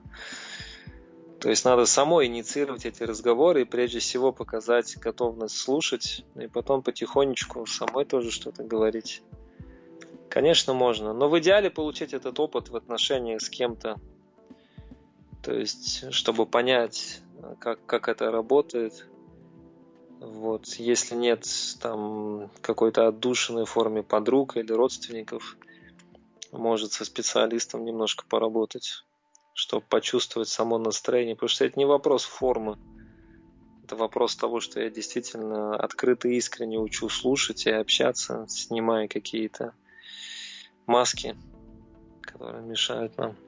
То есть надо самой инициировать эти разговоры и прежде всего показать готовность слушать, и потом потихонечку самой тоже что-то говорить. Конечно, можно, но в идеале получить этот опыт в отношениях с кем-то. То есть, чтобы понять, как, как это работает. Вот. Если нет там какой-то отдушиной форме подруг или родственников, может со специалистом немножко поработать, чтобы почувствовать само настроение. Потому что это не вопрос формы. Это вопрос того, что я действительно открыто и искренне учу слушать и общаться, снимая какие-то маски, которые мешают нам.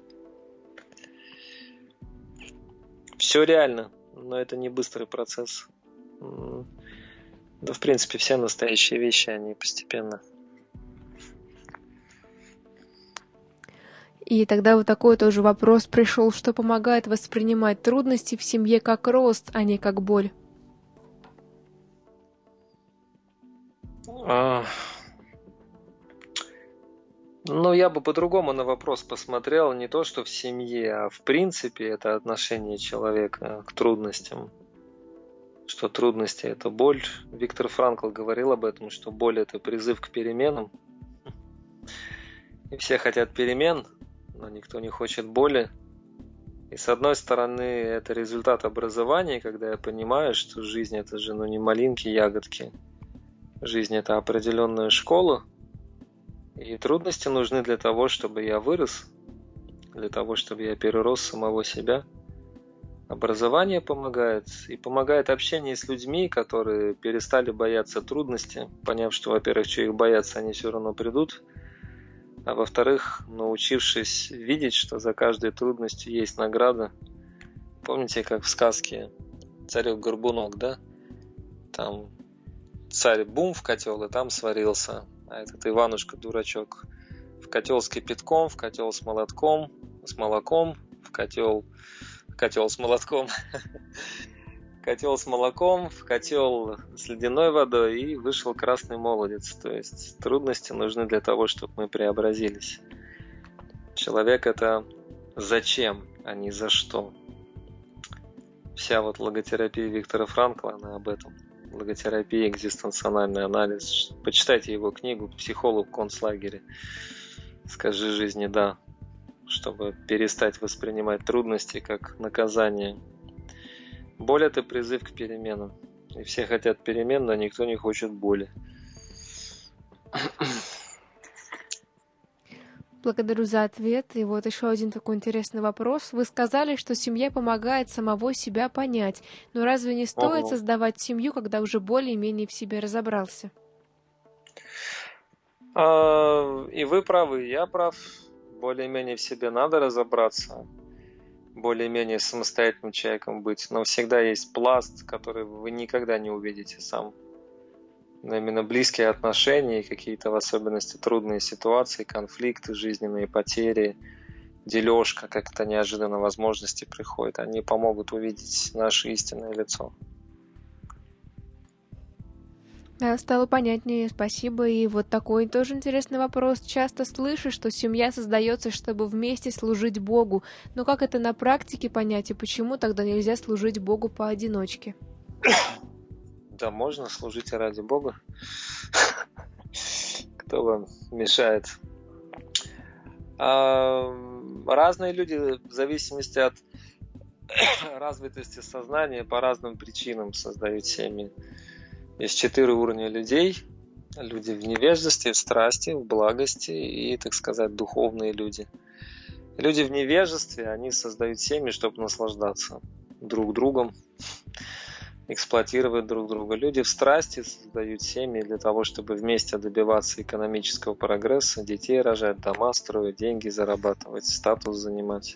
Все реально, но это не быстрый процесс. Да, в принципе, все настоящие вещи, они постепенно. И тогда вот такой тоже вопрос пришел, что помогает воспринимать трудности в семье как рост, а не как боль? А... Ну, я бы по-другому на вопрос посмотрел. Не то, что в семье, а в принципе это отношение человека к трудностям. Что трудности – это боль. Виктор Франкл говорил об этом, что боль – это призыв к переменам. И все хотят перемен, но никто не хочет боли. И с одной стороны, это результат образования, когда я понимаю, что жизнь – это же ну, не малинки, ягодки. Жизнь – это определенная школа. И трудности нужны для того, чтобы я вырос, для того, чтобы я перерос самого себя. Образование помогает, и помогает общение с людьми, которые перестали бояться трудностей, поняв, что, во-первых, что их боятся, они все равно придут, а во-вторых, научившись видеть, что за каждой трудностью есть награда. Помните, как в сказке «Царек-горбунок», да? Там царь бум в котел, и там сварился. А этот Иванушка-дурачок в котел с кипятком, в котел с молотком, с молоком, в котел, в котел с молотком. котел с молоком, в котел с ледяной водой, и вышел красный молодец. То есть трудности нужны для того, чтобы мы преобразились. Человек — это зачем, а не за что. Вся вот логотерапия Виктора Франкла, она об этом. Логотерапия, экзистенциональный анализ. Почитайте его книгу «Психолог в концлагере». Скажи жизни «да», чтобы перестать воспринимать трудности как наказание. Боль – это призыв к переменам. И все хотят перемен, но никто не хочет боли. Благодарю за ответ. И вот еще один такой интересный вопрос. Вы сказали, что семья помогает самого себя понять. Но разве не стоит Ого. создавать семью, когда уже более-менее в себе разобрался? А, и вы правы, и я прав. Более-менее в себе надо разобраться. Более-менее самостоятельным человеком быть. Но всегда есть пласт, который вы никогда не увидите сам. Но именно близкие отношения, какие-то в особенности трудные ситуации, конфликты, жизненные потери, дележка, как это неожиданно возможности приходят, они помогут увидеть наше истинное лицо. Да, стало понятнее, спасибо. И вот такой тоже интересный вопрос. Часто слышу, что семья создается, чтобы вместе служить Богу. Но как это на практике понять, и почему тогда нельзя служить Богу поодиночке? Да, можно служить ради Бога. Кто вам мешает? А, разные люди в зависимости от развитости сознания по разным причинам создают семьи. Есть четыре уровня людей. Люди в невежестве, в страсти, в благости и, так сказать, духовные люди. Люди в невежестве, они создают семьи, чтобы наслаждаться друг другом, эксплуатировать друг друга. Люди в страсти создают семьи для того, чтобы вместе добиваться экономического прогресса, детей рожать, дома строить, деньги зарабатывать, статус занимать.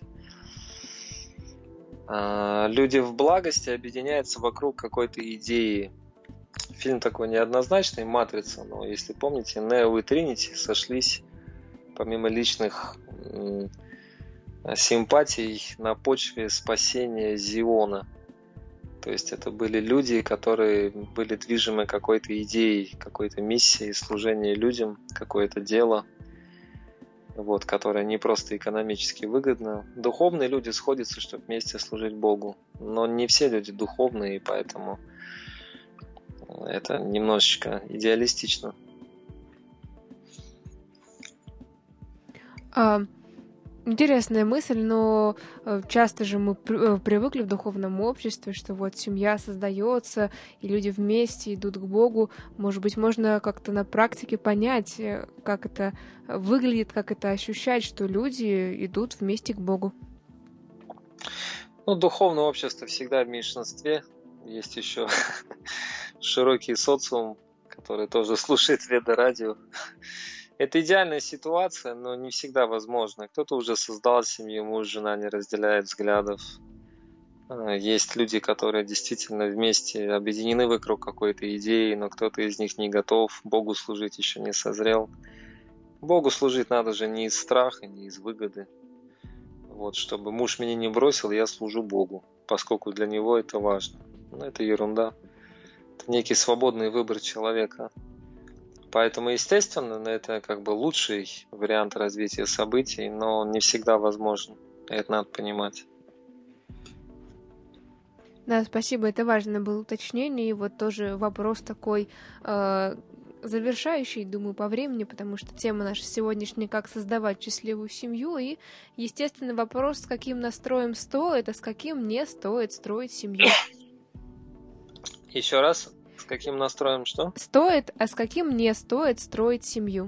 Люди в благости объединяются вокруг какой-то идеи. Фильм такой неоднозначный, «Матрица», но если помните, Нео и Тринити сошлись помимо личных м- симпатий на почве спасения Зиона. То есть это были люди, которые были движимы какой-то идеей, какой-то миссией, служения людям, какое-то дело, вот, которое не просто экономически выгодно. Духовные люди сходятся, чтобы вместе служить Богу. Но не все люди духовные, и поэтому это немножечко идеалистично. А, интересная мысль, но часто же мы привыкли в духовном обществе, что вот семья создается, и люди вместе идут к Богу. Может быть, можно как-то на практике понять, как это выглядит, как это ощущать, что люди идут вместе к Богу. Ну, духовное общество всегда в меньшинстве. Есть еще широкий социум, который тоже слушает Веда-радио. Это идеальная ситуация, но не всегда возможно. Кто-то уже создал семью, муж, жена не разделяют взглядов. Есть люди, которые действительно вместе объединены вокруг какой-то идеи, но кто-то из них не готов, Богу служить еще не созрел. Богу служить надо же не из страха, не из выгоды. Вот, чтобы муж меня не бросил, я служу Богу, поскольку для него это важно. Но это ерунда. Это некий свободный выбор человека. Поэтому, естественно, это как бы лучший вариант развития событий, но он не всегда возможен. Это надо понимать. Да, спасибо, это важное было уточнение. И вот тоже вопрос такой э, завершающий, думаю, по времени, потому что тема наша сегодняшняя — как создавать счастливую семью. И, естественно, вопрос, с каким настроем стоит, а с каким не стоит строить семью. Еще раз, с каким настроем что? Стоит, а с каким не стоит строить семью?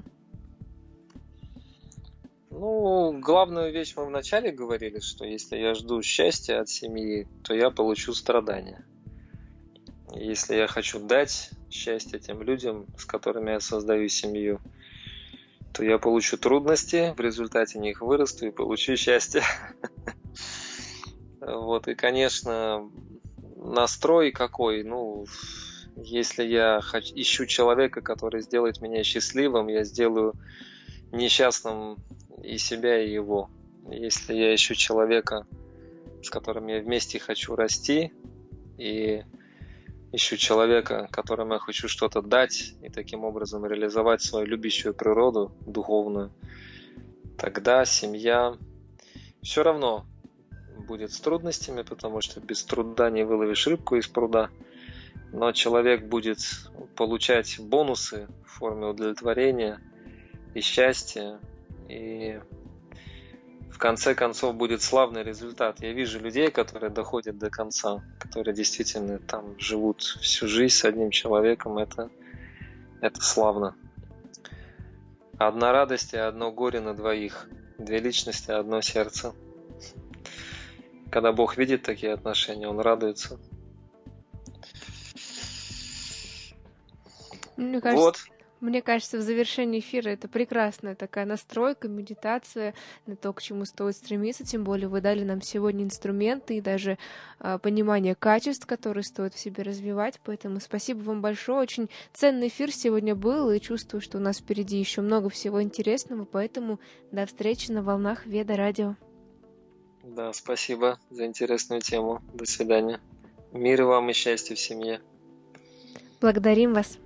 Ну, главную вещь мы вначале говорили, что если я жду счастья от семьи, то я получу страдания. Если я хочу дать счастье тем людям, с которыми я создаю семью, то я получу трудности, в результате них вырасту и получу счастье. Вот, и, конечно, настрой какой, ну, если я хочу, ищу человека, который сделает меня счастливым, я сделаю несчастным и себя, и его. Если я ищу человека, с которым я вместе хочу расти, и ищу человека, которому я хочу что-то дать, и таким образом реализовать свою любящую природу духовную, тогда семья все равно будет с трудностями, потому что без труда не выловишь рыбку из пруда, но человек будет получать бонусы в форме удовлетворения и счастья, и в конце концов будет славный результат. Я вижу людей, которые доходят до конца, которые действительно там живут всю жизнь с одним человеком. Это, это славно. Одна радость и одно горе на двоих. Две личности, одно сердце. Когда Бог видит такие отношения, Он радуется. Мне кажется, вот. Мне кажется, в завершении эфира это прекрасная такая настройка, медитация на то, к чему стоит стремиться. Тем более вы дали нам сегодня инструменты и даже э, понимание качеств, которые стоит в себе развивать. Поэтому спасибо вам большое. Очень ценный эфир сегодня был, и чувствую, что у нас впереди еще много всего интересного. Поэтому до встречи на волнах Веда Радио. Да, спасибо за интересную тему. До свидания. Мира вам и счастья в семье. Благодарим вас.